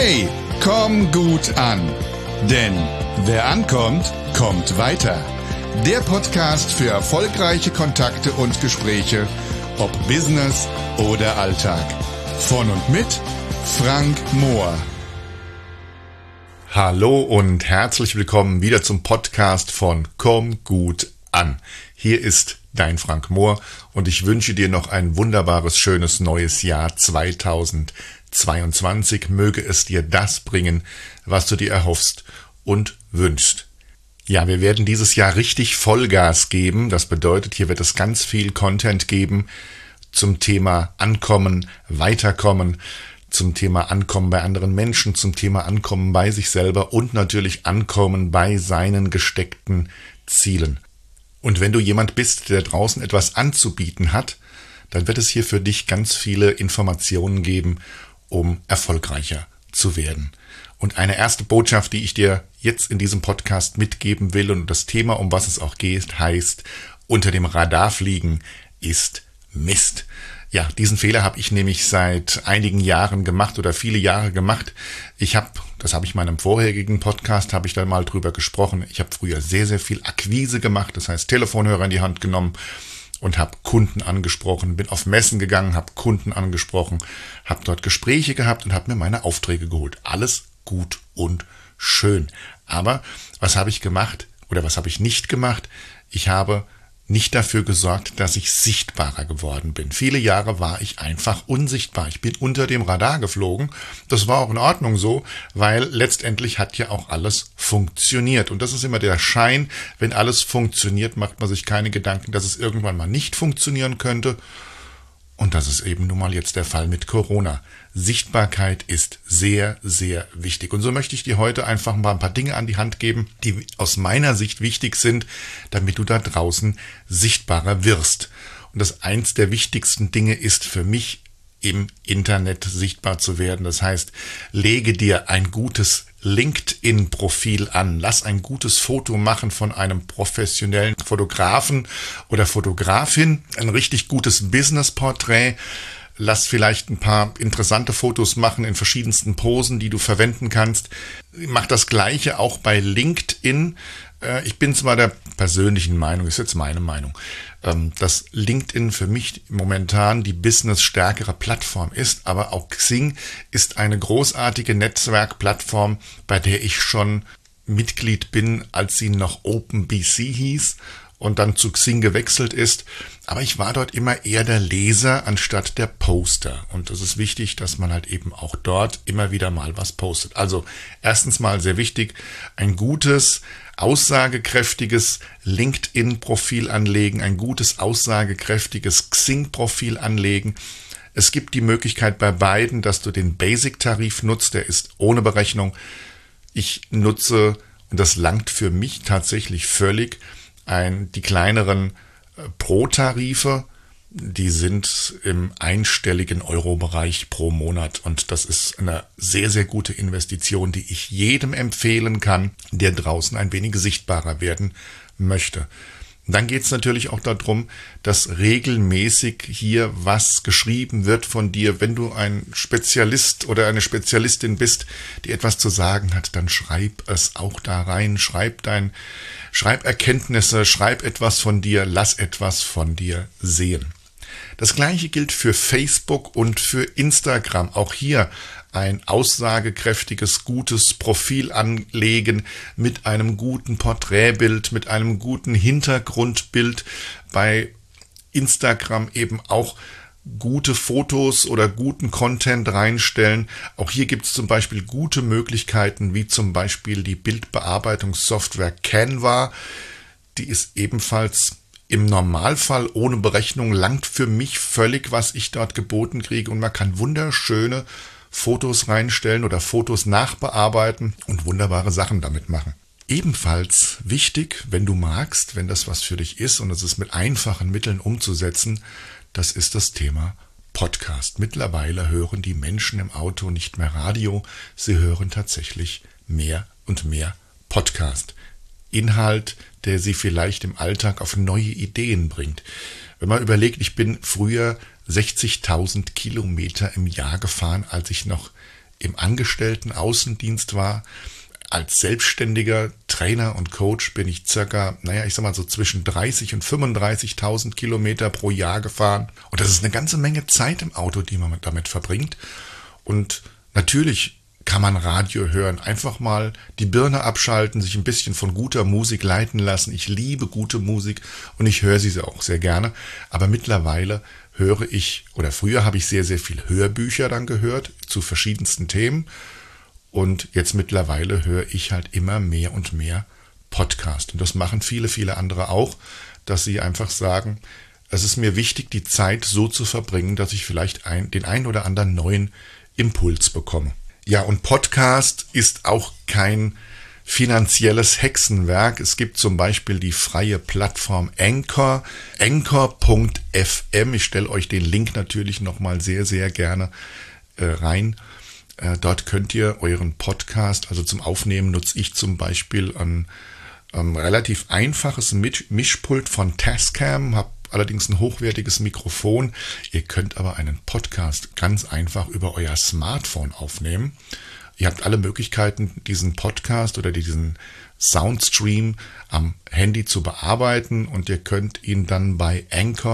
Hey, komm gut an. Denn wer ankommt, kommt weiter. Der Podcast für erfolgreiche Kontakte und Gespräche, ob Business oder Alltag. Von und mit Frank Mohr. Hallo und herzlich willkommen wieder zum Podcast von Komm gut an. Hier ist dein Frank Mohr und ich wünsche dir noch ein wunderbares, schönes neues Jahr 2022. Möge es dir das bringen, was du dir erhoffst und wünschst. Ja, wir werden dieses Jahr richtig Vollgas geben. Das bedeutet, hier wird es ganz viel Content geben zum Thema Ankommen, Weiterkommen, zum Thema Ankommen bei anderen Menschen, zum Thema Ankommen bei sich selber und natürlich Ankommen bei seinen gesteckten Zielen. Und wenn du jemand bist, der draußen etwas anzubieten hat, dann wird es hier für dich ganz viele Informationen geben, um erfolgreicher zu werden. Und eine erste Botschaft, die ich dir jetzt in diesem Podcast mitgeben will und das Thema, um was es auch geht, heißt, unter dem Radar fliegen ist Mist. Ja, diesen Fehler habe ich nämlich seit einigen Jahren gemacht oder viele Jahre gemacht. Das habe ich in meinem vorherigen Podcast, habe ich da mal drüber gesprochen. Ich habe früher sehr, sehr viel Akquise gemacht, das heißt Telefonhörer in die Hand genommen und habe Kunden angesprochen, bin auf Messen gegangen, habe Kunden angesprochen, habe dort Gespräche gehabt und habe mir meine Aufträge geholt. Alles gut und schön. Aber was habe ich gemacht oder was habe ich nicht gemacht? Ich habe nicht dafür gesorgt, dass ich sichtbarer geworden bin. Viele Jahre war ich einfach unsichtbar. Ich bin unter dem Radar geflogen. Das war auch in Ordnung so, weil letztendlich hat ja auch alles funktioniert. Und das ist immer der Schein. Wenn alles funktioniert, macht man sich keine Gedanken, dass es irgendwann mal nicht funktionieren könnte. Und das ist eben nun mal jetzt der Fall mit Corona. Sichtbarkeit ist sehr, sehr wichtig. Und so möchte ich dir heute einfach mal ein paar Dinge an die Hand geben, die aus meiner Sicht wichtig sind, damit du da draußen sichtbarer wirst. Und das eins der wichtigsten Dinge ist für mich, im Internet sichtbar zu werden. Das heißt, lege dir ein gutes LinkedIn-Profil an. Lass ein gutes Foto machen von einem professionellen Fotografen oder Fotografin. Ein richtig gutes Business-Porträt. Lass vielleicht ein paar interessante Fotos machen in verschiedensten Posen, die du verwenden kannst. Mach das Gleiche auch bei LinkedIn. Ich bin zwar der persönlichen Meinung, ist jetzt meine Meinung, dass LinkedIn für mich momentan die businessstärkere Plattform ist, aber auch Xing ist eine großartige Netzwerkplattform, bei der ich schon Mitglied bin, als sie noch OpenBC hieß und dann zu Xing gewechselt ist. Aber ich war dort immer eher der Leser anstatt der Poster. Und es ist wichtig, dass man halt eben auch dort immer wieder mal was postet. Also erstens mal sehr wichtig, ein gutes, aussagekräftiges LinkedIn-Profil anlegen, ein gutes, aussagekräftiges Xing-Profil anlegen. Es gibt die Möglichkeit bei beiden, dass du den Basic-Tarif nutzt, der ist ohne Berechnung. Ich nutze, und das langt für mich tatsächlich völlig, die kleineren Pro-Tarife, die sind im einstelligen Euro-Bereich pro Monat und das ist eine sehr, sehr gute Investition, die ich jedem empfehlen kann, der draußen ein wenig sichtbarer werden möchte. Dann geht es natürlich auch darum, dass regelmäßig hier was geschrieben wird von dir. Wenn du ein Spezialist oder eine Spezialistin bist, die etwas zu sagen hat, dann schreib es auch da rein. Schreib Erkenntnisse, schreib etwas von dir, lass etwas von dir sehen. Das Gleiche gilt für Facebook und für Instagram. Auch hier ein aussagekräftiges, gutes Profil anlegen mit einem guten Porträtbild, mit einem guten Hintergrundbild. Bei Instagram eben auch gute Fotos oder guten Content reinstellen. Auch hier gibt es zum Beispiel gute Möglichkeiten, wie zum Beispiel die Bildbearbeitungssoftware Canva. Die ist ebenfalls im Normalfall ohne Berechnung, langt für mich völlig, was ich dort geboten kriege. Und man kann wunderschöne Fotos reinstellen oder Fotos nachbearbeiten und wunderbare Sachen damit machen. Ebenfalls wichtig, wenn du magst, wenn das was für dich ist und es ist mit einfachen Mitteln umzusetzen, das ist das Thema Podcast. Mittlerweile hören die Menschen im Auto nicht mehr Radio, sie hören tatsächlich mehr und mehr Podcast. Inhalt, der sie vielleicht im Alltag auf neue Ideen bringt. Wenn man überlegt, ich bin früher 60.000 Kilometer im Jahr gefahren, als ich noch im Angestellten-Außendienst war. Als selbstständiger Trainer und Coach bin ich circa, so zwischen 30 und 35.000 Kilometer pro Jahr gefahren. Und das ist eine ganze Menge Zeit im Auto, die man damit verbringt. Und natürlich kann man Radio hören, einfach mal die Birne abschalten, sich ein bisschen von guter Musik leiten lassen. Ich liebe gute Musik und ich höre sie auch sehr gerne. Aber mittlerweile früher habe ich sehr, sehr viel Hörbücher dann gehört zu verschiedensten Themen. Und jetzt mittlerweile höre ich halt immer mehr und mehr Podcast. Und das machen viele, viele andere auch, dass sie einfach sagen, es ist mir wichtig, die Zeit so zu verbringen, dass ich vielleicht den ein oder anderen neuen Impuls bekomme. Ja, und Podcast ist auch kein finanzielles Hexenwerk. Es gibt zum Beispiel die freie Plattform Anchor, anchor.fm. Ich stelle euch den Link natürlich nochmal sehr, sehr gerne rein. Dort könnt ihr euren Podcast, also zum Aufnehmen nutze ich zum Beispiel ein relativ einfaches Mischpult von Tascam, habe allerdings ein hochwertiges Mikrofon. Ihr könnt aber einen Podcast ganz einfach über euer Smartphone aufnehmen. Ihr habt alle Möglichkeiten, diesen Podcast oder diesen Soundstream am Handy zu bearbeiten und ihr könnt ihn dann bei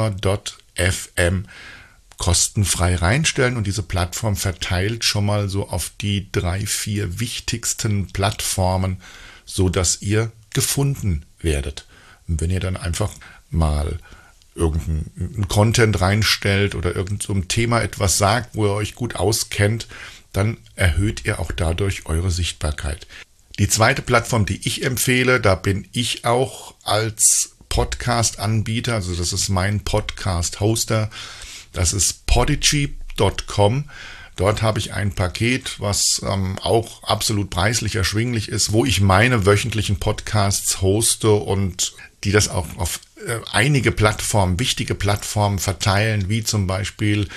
anchor.fm kostenfrei reinstellen und diese Plattform verteilt schon mal so auf die 3-4 wichtigsten Plattformen, so dass ihr gefunden werdet. Und wenn ihr dann einfach mal irgendeinen Content reinstellt oder irgend so ein Thema etwas sagt, wo ihr euch gut auskennt, dann erhöht ihr auch dadurch eure Sichtbarkeit. Die zweite Plattform, die ich empfehle, da bin ich auch als Podcast-Anbieter, also das ist mein Podcast-Hoster, das ist podigy.com. Dort habe ich ein Paket, was auch absolut preislich erschwinglich ist, wo ich meine wöchentlichen Podcasts hoste und die das auch auf einige Plattformen, wichtige Plattformen verteilen, wie zum Beispiel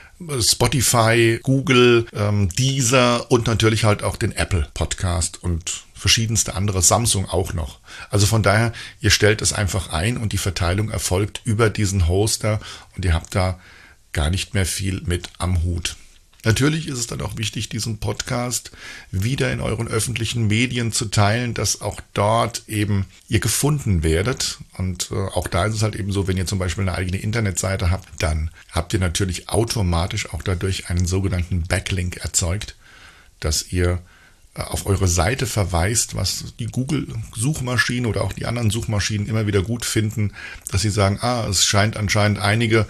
Spotify, Google, Deezer und natürlich halt auch den Apple Podcast und verschiedenste andere, Samsung auch noch. Also von daher, ihr stellt es einfach ein und die Verteilung erfolgt über diesen Hoster und ihr habt da gar nicht mehr viel mit am Hut. Natürlich ist es dann auch wichtig, diesen Podcast wieder in euren öffentlichen Medien zu teilen, dass auch dort eben ihr gefunden werdet. Und auch da ist es halt eben so, wenn ihr zum Beispiel eine eigene Internetseite habt, dann habt ihr natürlich automatisch auch dadurch einen sogenannten Backlink erzeugt, dass ihr auf eure Seite verweist, was die Google-Suchmaschinen oder auch die anderen Suchmaschinen immer wieder gut finden, dass sie sagen, es scheint anscheinend einige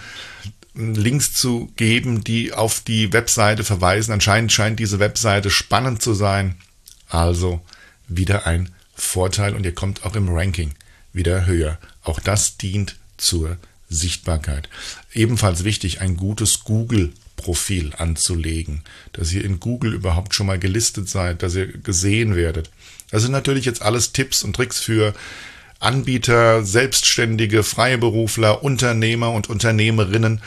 Links zu geben, die auf die Webseite verweisen. Anscheinend scheint diese Webseite spannend zu sein. Also wieder ein Vorteil und ihr kommt auch im Ranking wieder höher. Auch das dient zur Sichtbarkeit. Ebenfalls wichtig, ein gutes Google-Profil anzulegen, dass ihr in Google überhaupt schon mal gelistet seid, dass ihr gesehen werdet. Das sind natürlich jetzt alles Tipps und Tricks für Anbieter, Selbstständige, Freiberufler, Unternehmer und Unternehmerinnen.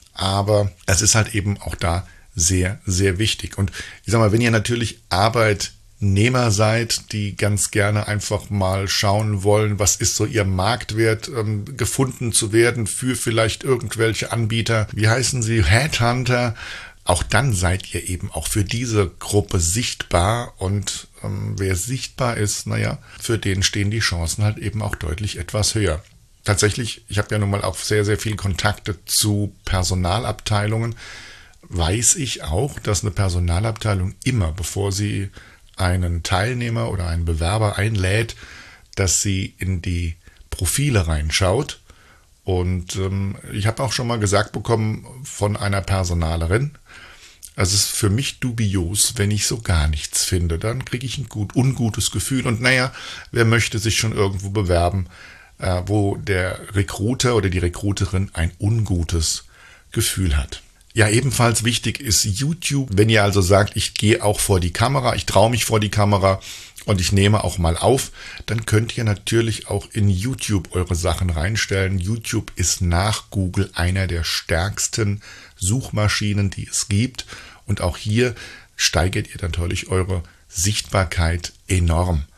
Aber es ist halt eben auch da sehr, sehr wichtig. Und ich sag mal, wenn ihr natürlich Arbeitnehmer seid, die ganz gerne einfach mal schauen wollen, was ist so ihr Marktwert, gefunden zu werden für vielleicht irgendwelche Anbieter, wie heißen sie, Headhunter, auch dann seid ihr eben auch für diese Gruppe sichtbar und wer sichtbar ist, für den stehen die Chancen halt eben auch deutlich etwas höher. Tatsächlich, ich habe ja nun mal auch sehr, sehr viel Kontakte zu Personalabteilungen, weiß ich auch, dass eine Personalabteilung immer, bevor sie einen Teilnehmer oder einen Bewerber einlädt, dass sie in die Profile reinschaut. Und ich habe auch schon mal gesagt bekommen von einer Personalerin, es ist für mich dubios, wenn ich so gar nichts finde. Dann kriege ich ein ungutes Gefühl. Und wer möchte sich schon irgendwo bewerben, wo der Recruiter oder die Recruiterin ein ungutes Gefühl hat. Ja, ebenfalls wichtig ist YouTube. Wenn ihr also sagt, ich gehe auch vor die Kamera, ich traue mich vor die Kamera und ich nehme auch mal auf, dann könnt ihr natürlich auch in YouTube eure Sachen reinstellen. YouTube ist nach Google einer der stärksten Suchmaschinen, die es gibt. Und auch hier steigert ihr natürlich eure Sichtbarkeit enorm.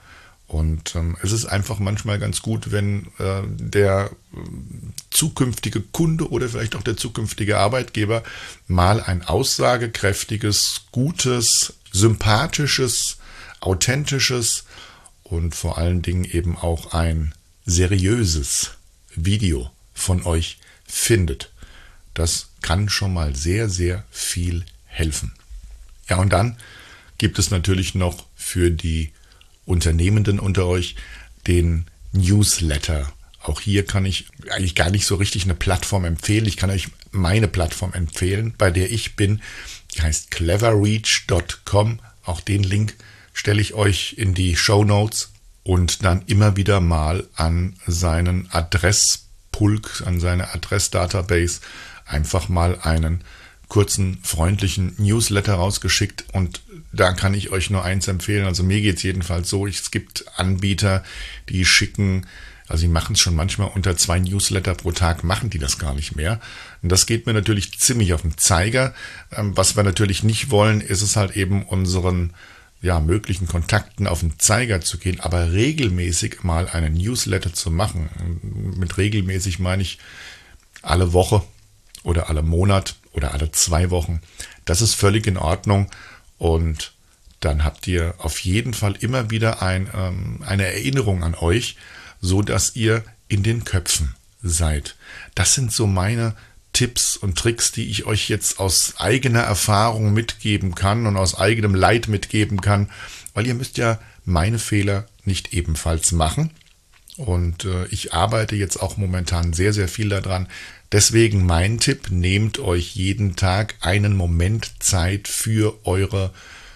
Und es ist einfach manchmal ganz gut, wenn der zukünftige Kunde oder vielleicht auch der zukünftige Arbeitgeber mal ein aussagekräftiges, gutes, sympathisches, authentisches und vor allen Dingen eben auch ein seriöses Video von euch findet. Das kann schon mal sehr, sehr viel helfen. Ja, und dann gibt es natürlich noch für die Unternehmenden unter euch den Newsletter. Auch hier kann ich eigentlich gar nicht so richtig eine Plattform empfehlen. Ich kann euch meine Plattform empfehlen, bei der ich bin. Die heißt cleverreach.com. Auch den Link stelle ich euch in die Shownotes und dann immer wieder mal an seinen Adresspulk, an seine Adressdatabase einfach mal einen kurzen, freundlichen Newsletter rausgeschickt und da kann ich euch nur eins empfehlen, also mir geht es jedenfalls so, es gibt Anbieter, die schicken, also die machen es schon manchmal unter 2 Newsletter pro Tag, machen die das gar nicht mehr. Und das geht mir natürlich ziemlich auf den Zeiger. Was wir natürlich nicht wollen, ist es halt eben unseren möglichen Kontakten auf den Zeiger zu gehen, aber regelmäßig mal einen Newsletter zu machen. Mit regelmäßig meine ich alle Woche oder alle Monat oder alle 2 Wochen. Das ist völlig in Ordnung und dann habt ihr auf jeden Fall immer wieder eine Erinnerung an euch, so dass ihr in den Köpfen seid. Das sind so meine Tipps und Tricks, die ich euch jetzt aus eigener Erfahrung mitgeben kann und aus eigenem Leid mitgeben kann, weil ihr müsst ja meine Fehler nicht ebenfalls machen. Und ich arbeite jetzt auch momentan sehr, sehr viel daran. Deswegen mein Tipp, nehmt euch jeden Tag einen Moment Zeit für eure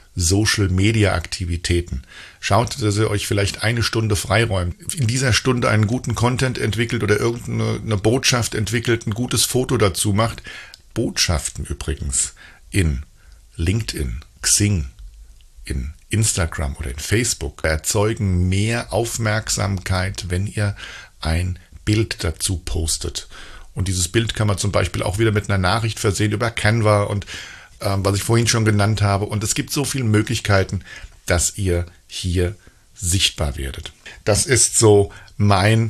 Social-Media-Aktivitäten. Schaut, dass ihr euch vielleicht eine Stunde freiräumt. In dieser Stunde einen guten Content entwickelt oder irgendeine Botschaft entwickelt, ein gutes Foto dazu macht. Botschaften übrigens in LinkedIn, Xing, in Instagram oder in Facebook erzeugen mehr Aufmerksamkeit, wenn ihr ein Bild dazu postet. Und dieses Bild kann man zum Beispiel auch wieder mit einer Nachricht versehen über Canva und was ich vorhin schon genannt habe. Und es gibt so viele Möglichkeiten, dass ihr hier sichtbar werdet. Das ist so mein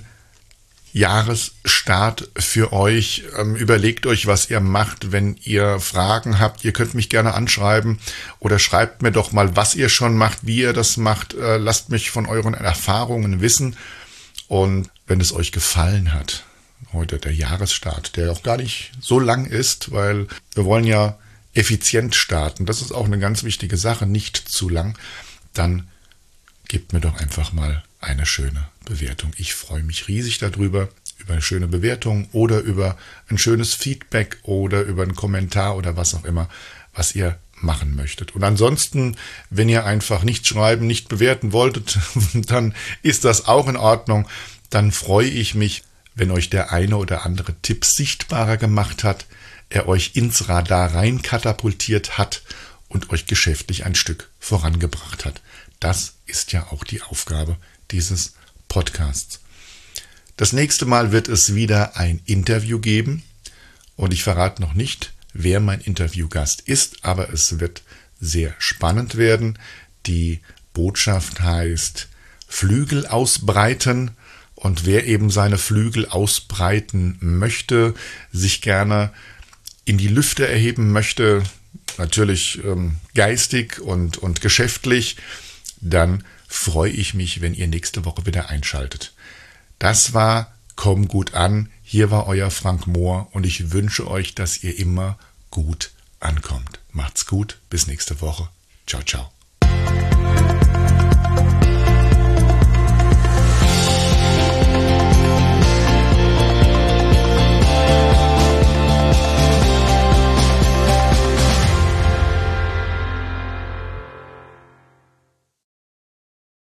Jahresstart für euch. Überlegt euch, was ihr macht, wenn ihr Fragen habt. Ihr könnt mich gerne anschreiben oder schreibt mir doch mal, was ihr schon macht, wie ihr das macht. Lasst mich von euren Erfahrungen wissen. Und wenn es euch gefallen hat, heute der Jahresstart, der auch gar nicht so lang ist, weil wir wollen ja effizient starten. Das ist auch eine ganz wichtige Sache, nicht zu lang. Dann gebt mir doch einfach mal eine schöne Bewertung. Ich freue mich riesig darüber, über eine schöne Bewertung oder über ein schönes Feedback oder über einen Kommentar oder was auch immer, was ihr machen möchtet. Und ansonsten, wenn ihr einfach nicht schreiben, nicht bewerten wolltet, dann ist das auch in Ordnung. Dann freue ich mich, wenn euch der eine oder andere Tipp sichtbarer gemacht hat, er euch ins Radar rein katapultiert hat und euch geschäftlich ein Stück vorangebracht hat. Das ist ja auch die Aufgabe dieses Podcasts. Das nächste Mal wird es wieder ein Interview geben und ich verrate noch nicht, wer mein Interviewgast ist, aber es wird sehr spannend werden. Die Botschaft heißt Flügel ausbreiten. Und wer eben seine Flügel ausbreiten möchte, sich gerne in die Lüfte erheben möchte, natürlich geistig und geschäftlich, dann freue ich mich, wenn ihr nächste Woche wieder einschaltet. Das war Komm gut an. Hier war euer Frank Mohr und ich wünsche euch, dass ihr immer gut ankommt. Macht's gut, bis nächste Woche. Ciao, ciao.